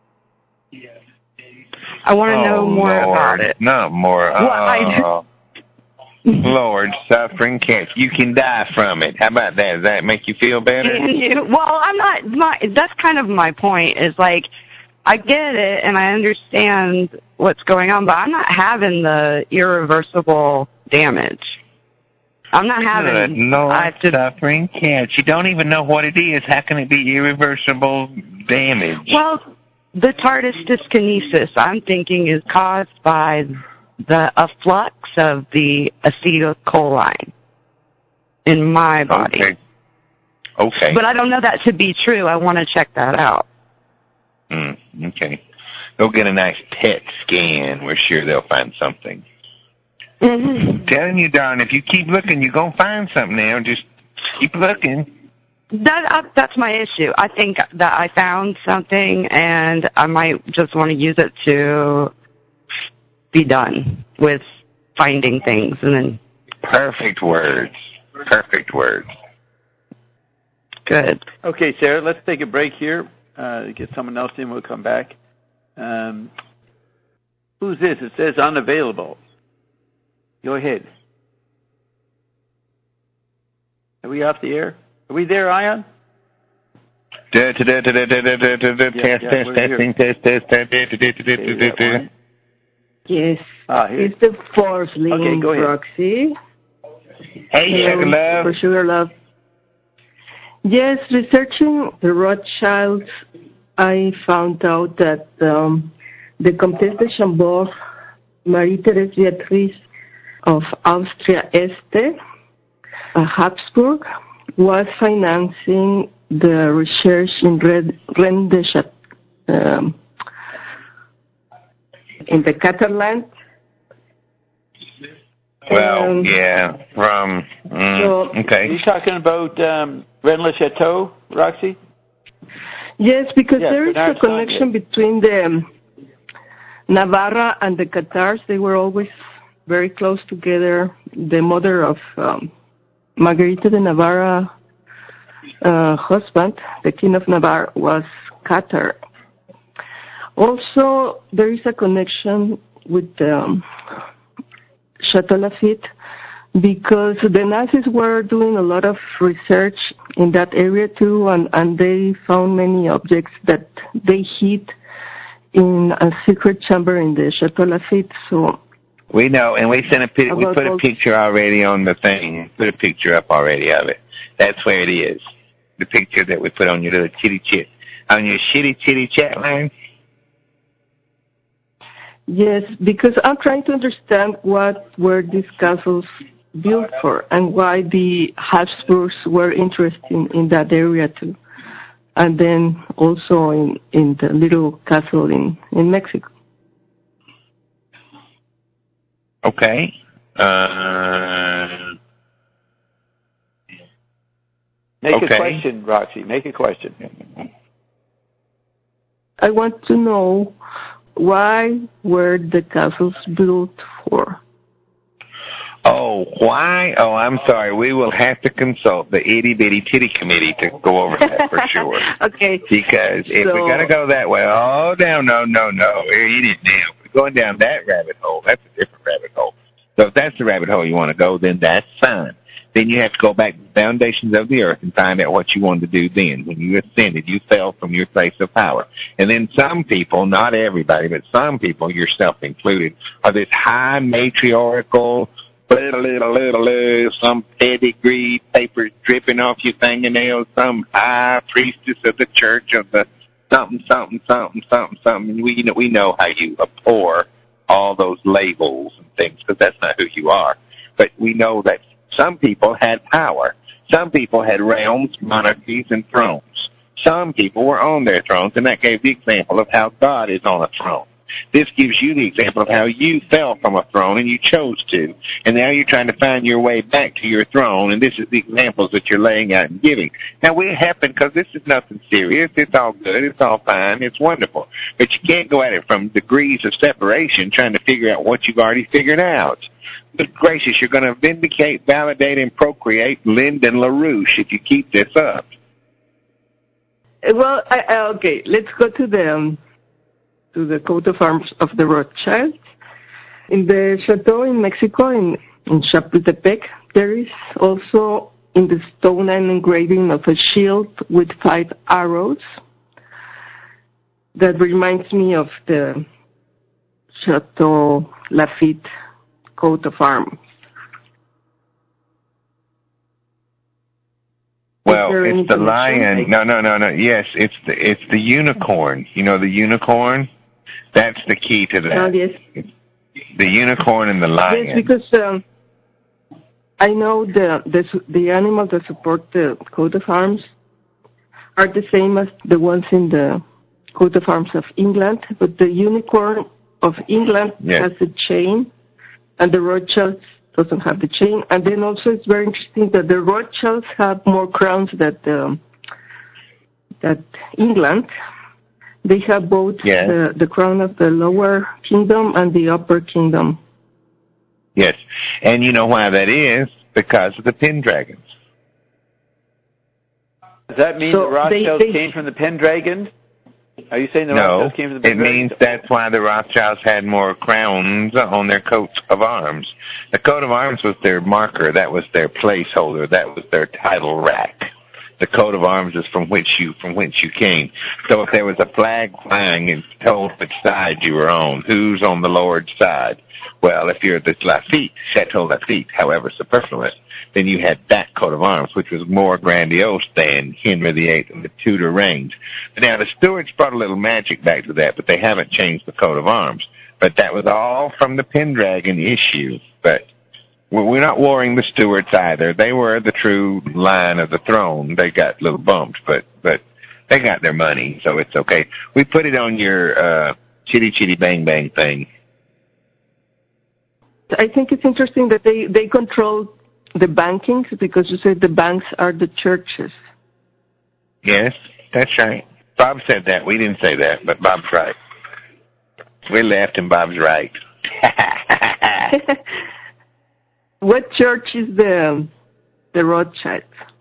I want to know more about it. Not more. Well, Lord, suffering cancer. You can die from it. How about that? Does that make you feel better? Well, I'm not. That's kind of my point. Is like, I get it and I understand what's going on, but I'm not having the irreversible damage. I'm not having. Suffering cancer. You don't even know what it is. How can it be irreversible damage? Well, the tardive dyskinesis, I'm thinking, is caused by the afflux of the acetylcholine in my body. Okay. But I don't know that to be true. I want to check that out. Okay. Go get a nice PET scan. We're sure they'll find something. Mm-hmm. Telling you, darling, if you keep looking, you're going to find something now. Just keep looking. That's my issue. I think that I found something, and I might just want to use it to be done with finding things. And then Perfect words. Good. Okay, Sarah, let's take a break here. Get someone else in. We'll come back. Who's this? It says unavailable. Go ahead. Are we off the air? Are we there, Ion? Test. Yes. It's the fourth link, okay, go ahead. Roxy. Hey, Sugar Love. For Sugar Love. Yes, researching the Rothschilds, I found out that the Comtesse de Chambord, Marie-Thérèse Beatrice of Austria-Este, Habsburg, was financing the research in Rennes de Château, in the Catalan. Well, yeah, from, okay. Are you talking about Rennes-le-Château, Roxy? Yes, because there is a connection between the Navarra and the Catars. They were always very close together. The mother of Margarita de Navarra husband, the King of Navarre, was Catar. Also, there is a connection with Chateau Lafite because the Nazis were doing a lot of research in that area too, and they found many objects that they hid in a secret chamber in the Chateau Lafite. So we know, and we sent we put a picture already on the thing. Put a picture up already of it. That's where it is. The picture that we put on your little chitty chat, on your chitty chat line. Yes, because I'm trying to understand what were these castles built for and why the Habsburgs were interested in that area too. And then also in the little castle in Mexico. Okay. Make a question, Roxy. Make a question. I want to know why were the castles built for? Oh, why? Oh, I'm sorry. We will have to consult the itty-bitty titty committee to go over that for sure. Okay. Because if we're going to go that way, no. Eat it now. We're going down that rabbit hole. That's a different rabbit hole. So if that's the rabbit hole you want to go, then that's fine. Then you have to go back to the foundations of the earth and find out what you wanted to do then. When you ascended, you fell from your place of power. And then some people, not everybody, but some people, yourself included, are this high matriarchal, some pedigree papers dripping off your fingernails, some high priestess of the church of the something. And we know how you abhor all those labels and things because that's not who you are. But we know that some people had power. Some people had realms, monarchies, and thrones. Some people were on their thrones, and that gave the example of how God is on a throne. This gives you the example of how you fell from a throne and you chose to. And now you're trying to find your way back to your throne, and this is the examples that you're laying out and giving. Now, we happen, because this is nothing serious. It's all good. It's all fine. It's wonderful. But you can't go at it from degrees of separation trying to figure out what you've already figured out. Good gracious, you're going to vindicate, validate, and procreate Lyndon LaRouche if you keep this up. Well, okay, let's go to the coat of arms of the Rothschilds. In the chateau in Mexico, in Chapultepec, there is also in the stone an engraving of a shield with 5 arrows. That reminds me of the Chateau Lafite coat of arms. Well, it's the lion. No. Yes, it's the unicorn. You know the unicorn? That's the key to that. Oh, yes. The unicorn and the lion. Yes, because I know the animals that support the coat of arms are the same as the ones in the coat of arms of England, but the unicorn of England has a chain, and the Rothschilds doesn't have the chain. And then also it's very interesting that the Rothschilds have more crowns than that England. They have both the crown of the lower kingdom and the upper kingdom. Yes, and you know why that is? Because of the Pendragons. Does that mean the Rothschilds came from the Pendragons? Are you saying the Rothschilds came from the Pendragons? It means that's why the Rothschilds had more crowns on their coats of arms. The coat of arms was their marker. That was their placeholder. That was their title rack. The coat of arms is from which you came. So if there was a flag flying and told which side you were on, who's on the Lord's side? Well, if you're the Lafite, Chateau Lafite, however superfluous, then you had that coat of arms, which was more grandiose than Henry VIII and the Tudor reigns. But now the Stuarts brought a little magic back to that, but they haven't changed the coat of arms. But that was all from the Pendragon issue. But we're not warring the Stuarts either. They were the true line of the throne. They got little bumps, but they got their money, so it's okay. We put it on your chitty chitty bang bang thing. I think it's interesting that they control the banking, because you said the banks are the churches. Yes, that's right. Bob said that. We didn't say that, but Bob's right. We left and Bob's right. What church is the Rothschilds?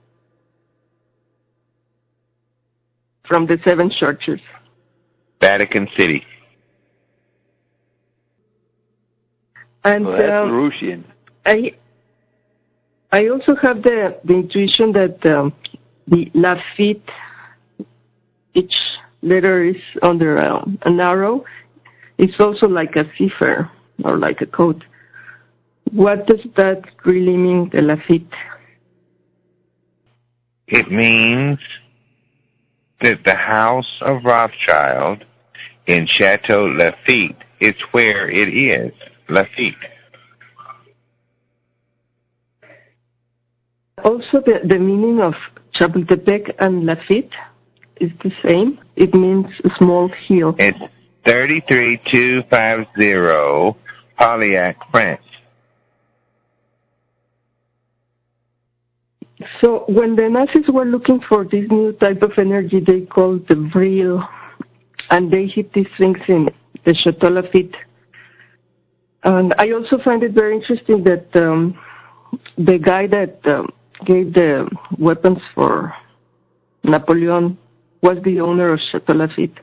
From the 7 churches. Vatican City. And that's Rushian. I also have the intuition that the Lafite, each letter is under an arrow. It's also like a cipher or like a code. What does that really mean, the Lafite? It means that the house of Rothschild in Chateau Lafite is where it is, Lafite. Also, the meaning of Chapultepec and Lafite is the same. It means a small hill. It's 33250 Pauillac, France. So when the Nazis were looking for this new type of energy they called the vril, and they hid these things in the Chateau Lafite. And I also find it very interesting that the guy that gave the weapons for Napoleon was the owner of Chateau Lafite.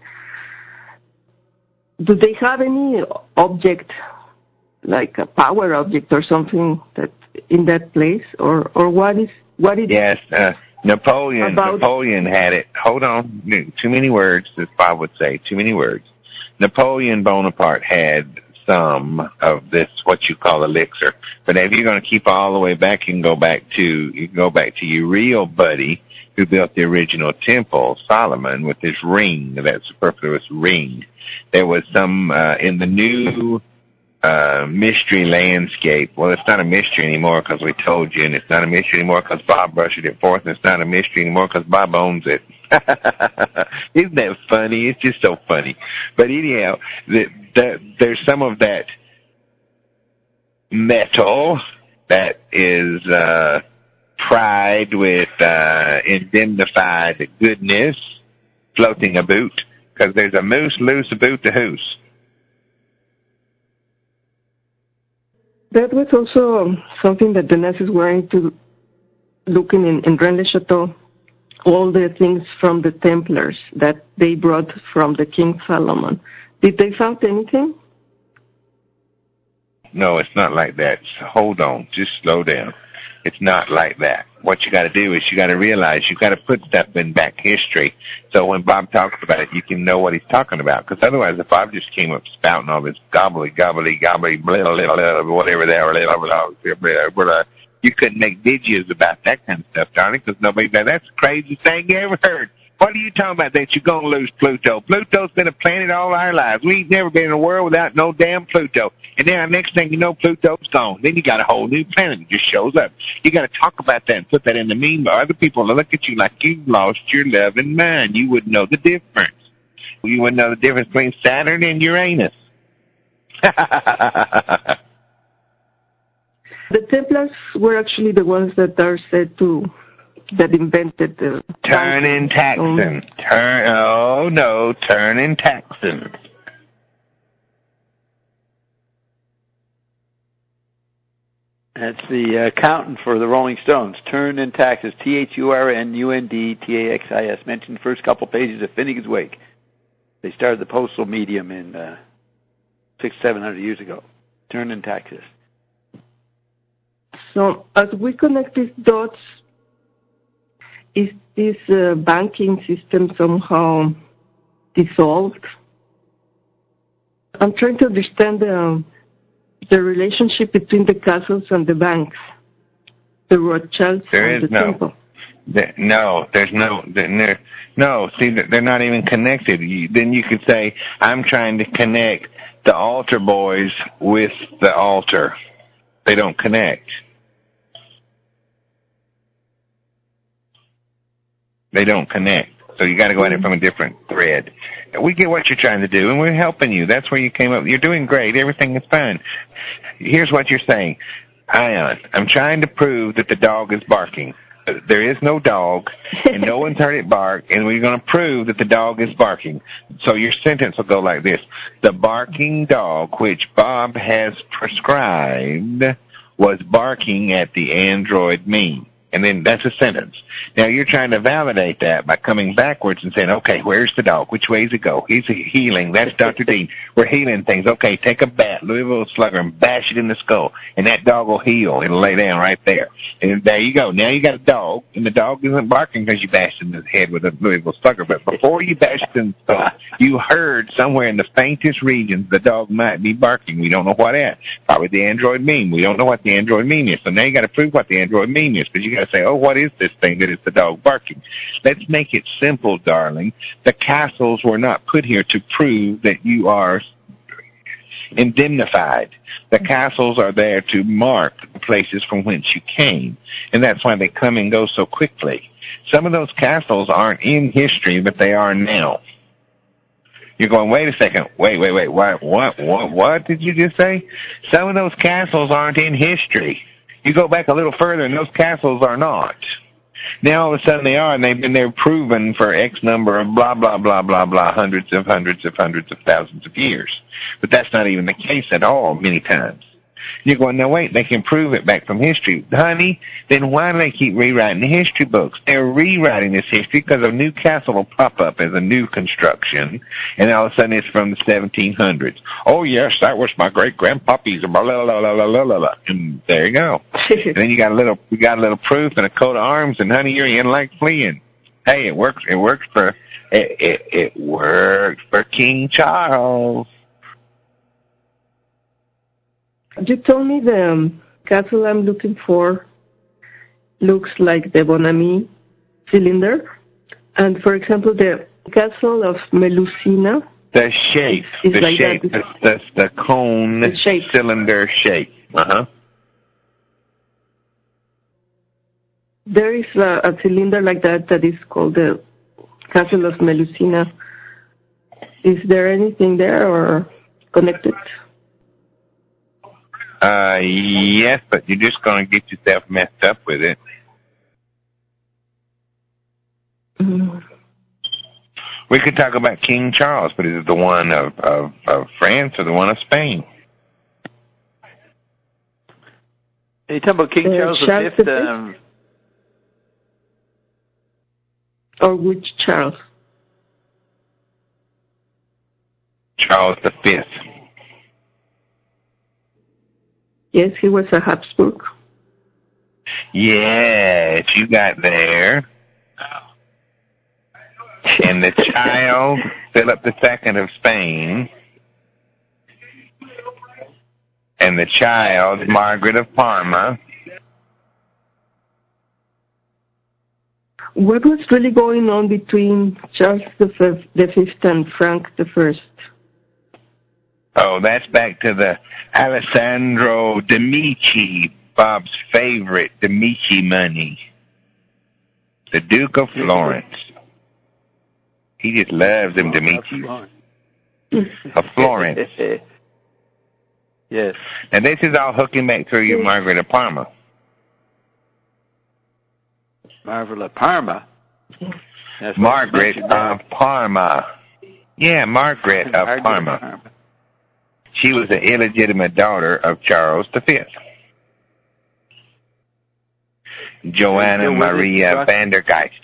Do they have any object, like a power object or something, that in that place, or what is? Yes, Napoleon had it. Hold on, too many words, as Bob would say, too many words. Napoleon Bonaparte had some of this, what you call elixir. But if you're going to keep all the way back, you can go back to your real buddy who built the original temple, Solomon, with this ring, that superfluous ring. There was some in the new mystery landscape. Well, it's not a mystery anymore because we told you, and it's not a mystery anymore because Bob brushed it forth, and it's not a mystery anymore because Bob owns it. Isn't that funny? It's just so funny. But anyhow, there's some of that metal that is pride with indemnified goodness floating about, because there's a moose loose about the hoose. That was also something that the Nazis were into looking in Rennes-le-Château, all the things from the Templars that they brought from the King Solomon. Did they find anything? No, it's not like that. Hold on. Just slow down. It's not like that. What you got to do is you got to realize you got to put stuff in back history, so when Bob talks about it, you can know what he's talking about. Because otherwise, if Bob just came up spouting all this gobbly, blah, whatever they are, you couldn't make videos about that kind of stuff, darling, because nobody does. That's the craziest thing you ever heard. What are you talking about that you're going to lose Pluto? Pluto's been a planet all our lives. We ain't never been in a world without no damn Pluto. And now next thing you know, Pluto's gone. Then you got a whole new planet that just shows up. You got to talk about that and put that in the meme. Other people will look at you like you've lost your loving mind. You wouldn't know the difference. You wouldn't know the difference between Saturn and Uranus. The Templars were actually the ones that are said to... that invented the... Turn-in taxon. Turn-in taxon. That's the accountant for the Rolling Stones. Turn-in taxes. THURNUNDTAXIS. Mentioned the first couple pages of Finnegan's Wake. They started the postal medium in 600-700 years ago. Turn-in taxes. So as we connect these dots, is this banking system somehow dissolved? I'm trying to understand the relationship between the castles and the banks, the Rothschilds and the Temple. There's no. See, they're not even connected. Then you could say, I'm trying to connect the altar boys with the altar. They don't connect. They don't connect. So you got to go at it from a different thread. We get what you're trying to do, and we're helping you. That's where you came up. You're doing great. Everything is fine. Here's what you're saying. Ion, I'm trying to prove that the dog is barking. There is no dog, and no one's heard it bark, and we're going to prove that the dog is barking. So your sentence will go like this. The barking dog, which Bob has prescribed, was barking at the android meme. And then that's a sentence. Now, you're trying to validate that by coming backwards and saying, okay, where's the dog? Which way does it go? He's healing. That's Dr. Dean. We're healing things. Okay, take a bat, Louisville Slugger, and bash it in the skull, and that dog will heal. It'll lay down right there. And there you go. Now you got a dog, and the dog isn't barking because you bashed in his head with a Louisville Slugger. But before you bashed in the skull, you heard somewhere in the faintest regions the dog might be barking. We don't know what at. Probably the android meme. We don't know what the android meme is. So now you got to prove what the android meme is, because you got to say, oh, what is this thing that is the dog barking? Let's make it simple, darling. The castles were not put here to prove that you are indemnified. The castles are there to mark the places from whence you came, and that's why they come and go so quickly. Some of those castles aren't in history, but they are now. You're going, wait a second. Wait. What did you just say? Some of those castles aren't in history. You go back a little further, and those castles are not. Now, all of a sudden, they are, and they've been there proven for X number of blah, blah, blah, blah, blah, hundreds of thousands of years. But that's not even the case at all many times. You're going, no, wait, they can prove it back from history. Honey, then why do they keep rewriting the history books? They're rewriting this history because a new castle will pop up as a new construction, and all of a sudden it's from the 1700s. Oh, yes, that was my great-grandpappy's, blah, blah, blah, blah, blah, blah, blah. And there you go. And then you got a little proof and a coat of arms, and, honey, you're in like fleeing. Hey, it works for King Charles. You told me the castle I'm looking for looks like the Bonamy cylinder. And, for example, the castle of Melusina. The shape. That's the cone, the shape. Cylinder shape. Uh-huh. There is a cylinder like that is called the Castle of Melusina. Is there anything there or connected? Yes, but you're just going to get yourself messed up with it. We could talk about King Charles, but is it the one of France or the one of Spain? Are you talking about King Charles V? Or which Charles? Charles V. Yes, he was a Habsburg. Yes, you got there. And the child, Philip II of Spain, and the child, Margaret of Parma. What was really going on between Charles V and Frank I? Oh, that's back to the Alessandro de' Medici, Bob's favorite, de' Medici money. The Duke of Florence. He just loves them de' Medici. Of Florence. Yes. And this is all hooking back through your Margaret of Parma. Margaret of Parma? Margaret of Parma. Yeah, Margaret of Parma. She was the illegitimate daughter of Charles V. Joanna Maria van der Geist.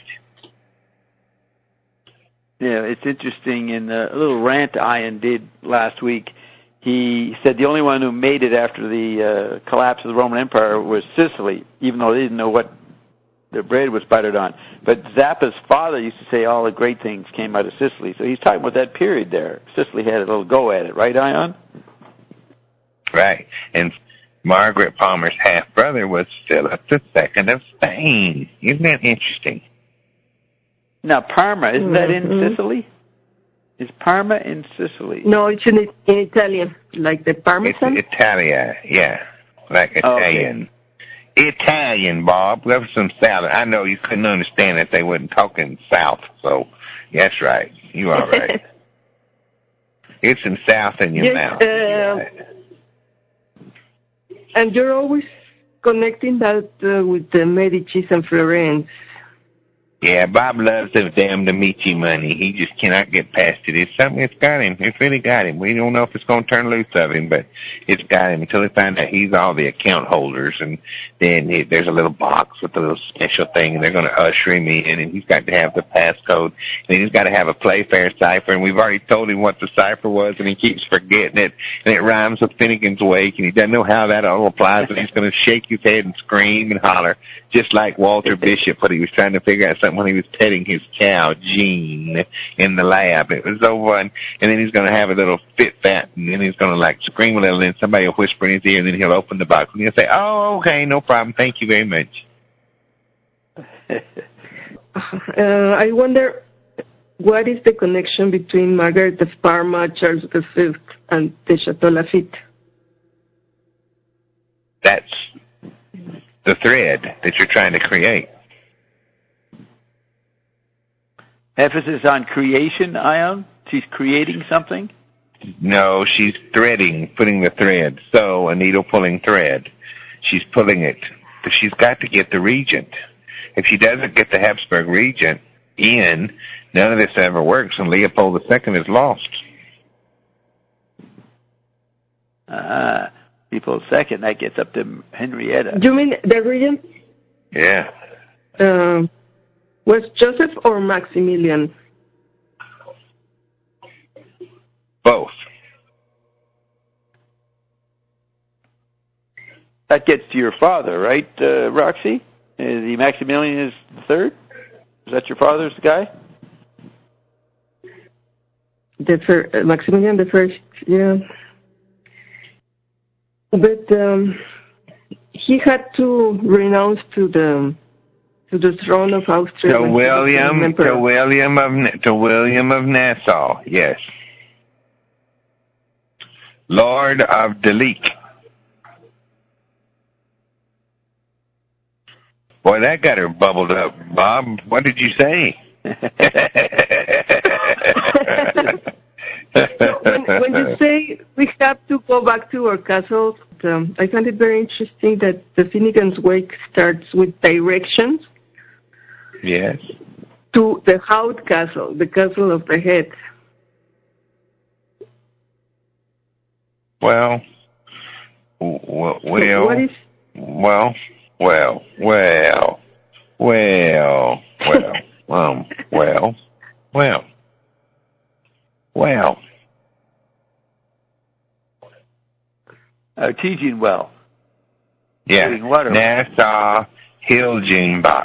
Yeah, it's interesting. In a little rant Ian did last week, he said the only one who made it after the collapse of the Roman Empire was Sicily, even though they didn't know what their bread was buttered on. But Zappa's father used to say all the great things came out of Sicily. So he's talking about that period there. Sicily had a little go at it, right, Ion? Right. And Margaret Palmer's half-brother was Philip II of Spain. Isn't that interesting? Now, Parma, isn't that in Sicily? Is Parma in Sicily? No, it's in Italian, like the Parmesan. It's Italia, yeah, like Italian. Okay. Italian, Bob. That was some South. I know you couldn't understand that they wasn't talking South, so that's right. You are right. It's in South in your mouth. And you're always connecting that with the Medicis and Florence. Yeah, Bob loves the damn de' Medici money. He just cannot get past it. It's something that's got him. It's really got him. We don't know if it's going to turn loose of him, but it's got him until they find out he's all the account holders. And then there's a little box with a little special thing, and they're going to usher him in, and he's got to have the passcode. And he's got to have a Playfair cipher, and we've already told him what the cipher was, and he keeps forgetting it. And it rhymes with Finnegan's Wake, and he doesn't know how that all applies, and he's going to shake his head and scream and holler, just like Walter Bishop, but he was trying to figure out something when he was petting his cow, Jean, in the lab. It was so fun. And then he's going to have a little fit fat, and then he's going to, like, scream a little, and then somebody will whisper in his ear, and then he'll open the box, and he'll say, oh, okay, no problem, thank you very much. I wonder, what is the connection between Margaret of Parma, Charles V, and the Chateau Lafite? That's the thread that you're trying to create. Emphasis on creation, Ion? She's creating something? No, she's threading, putting the thread. So, a needle pulling thread. She's pulling it. But she's got to get the regent. If she doesn't get the Habsburg regent in, none of this ever works, and Leopold II is lost. Leopold II, that gets up to Henrietta. Do you mean the regent? Yeah. Was Joseph or Maximilian? Both. That gets to your father, right, Roxy? The Maximilian is the third? Is that your father's guy? Maximilian the first, yeah. But he had to renounce to the throne of Austria. To William of Nassau, yes. Lord of Delique. Boy, that got her bubbled up. Bob, what did you say? So when you say we have to go back to our castle, I find it very interesting that the Finnegan's Wake starts with directions. Yes. To the Hout Castle, the Castle of the Head. Well. What is? Well. Teaching well. Yeah. Nassau Hilgenbach.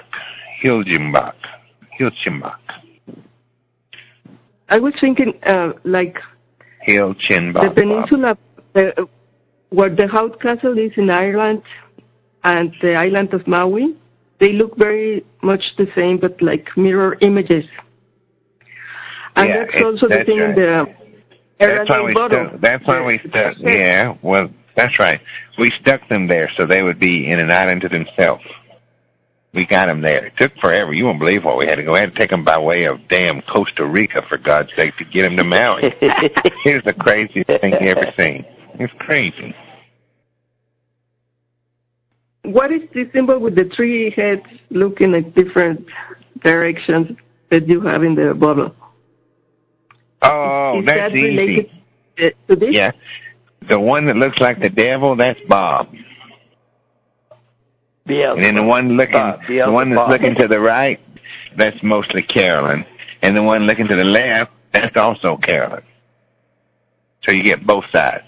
I was thinking, like Hilgenbach. the peninsula, where the Hout Castle is in Ireland, and the island of Maui. They look very much the same, but like mirror images. And yeah, that's also the thing right. in the That's why we stuck. Yeah, well, that's right. We stuck them there so they would be in an island to themselves. We got them there. It took forever. You won't believe what we had to go. We had to take them by way of damn Costa Rica, for God's sake, to get them to Maui. It was the craziest thing you ever seen. It's crazy. What is the symbol with the three heads looking at different directions that you have in the bottle? Oh, is that's that related easy. To this? Yeah. The one that looks like the devil, that's Bob. Beelzebub. And then the one that's looking to the right, that's mostly Carolyn. And the one looking to the left, that's also Carolyn. So you get both sides.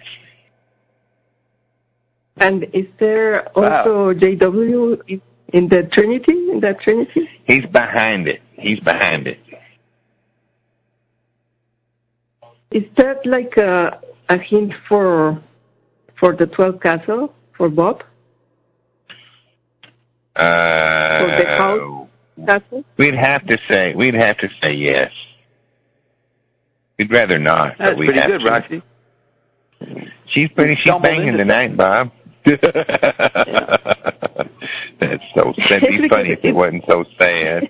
And is there also JW in the Trinity? In that Trinity? He's behind it. Is that like a hint for the 12th castle for Bob? For the Hout Castle? We'd have to say yes. We'd rather not. That's but pretty good, Roxy. She's banging tonight, Bob. That'd be funny if it wasn't so sad.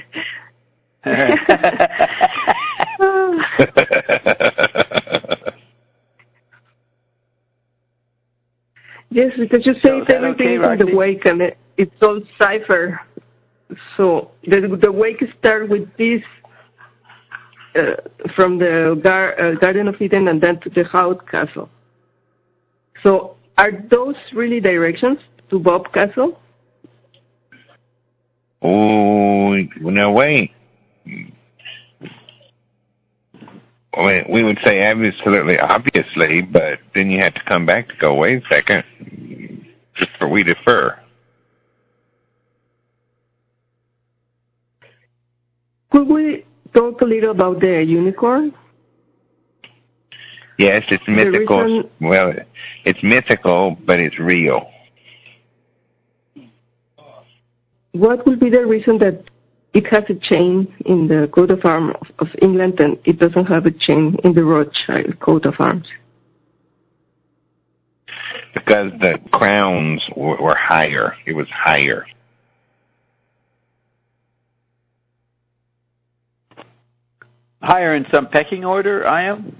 Yes, because you say everything in the wake and it's all cipher. So the wake starts with this from the Garden of Eden and then to the Hout Castle. So are those really directions to Bob Castle? Oh, no, wait. We would say absolutely, obviously, but then you have to come back to go, wait a second. We defer. Could we talk a little about the unicorn? Yes, it's mythical. Well, it's mythical, but it's real. What would be the reason that it has a chain in the coat of arms of England and it doesn't have a chain in the Rothschild coat of arms? Because the crowns were higher. It was higher. Higher in some pecking order, I am?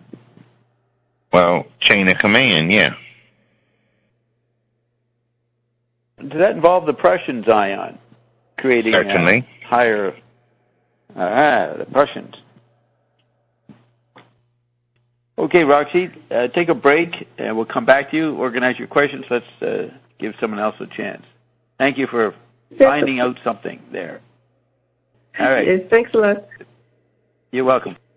Well, chain of command, yeah. Does that involve the Prussians, Ion? Creating certainly higher... the Prussians. Okay, Roxy, take a break, and we'll come back to you. Organize your questions. Let's give someone else a chance. Thank you for finding out something there. All right. Yes, thanks a lot. You're welcome.